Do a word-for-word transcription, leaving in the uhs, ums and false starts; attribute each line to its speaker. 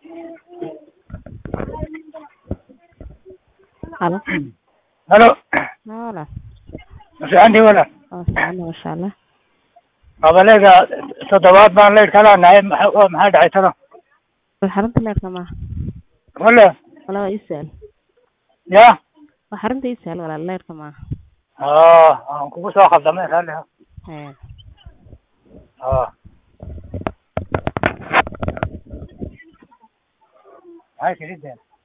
Speaker 1: Halo.
Speaker 2: Halo,
Speaker 1: Hola.
Speaker 2: ma fiicantii walaal?
Speaker 1: Oo fiican masha Allah.
Speaker 2: Qabaleega toddobaad baan leer kala nahay maxaa maxaa dhacay talo?
Speaker 1: Xarunta leerka ma.
Speaker 2: Wala
Speaker 1: Wala waa isal.
Speaker 2: ya
Speaker 1: Waa xarunta isal wala leerka ma.
Speaker 2: ah aan kugu soo khaldamay raalli ha
Speaker 1: Ee.
Speaker 2: ah hay kidida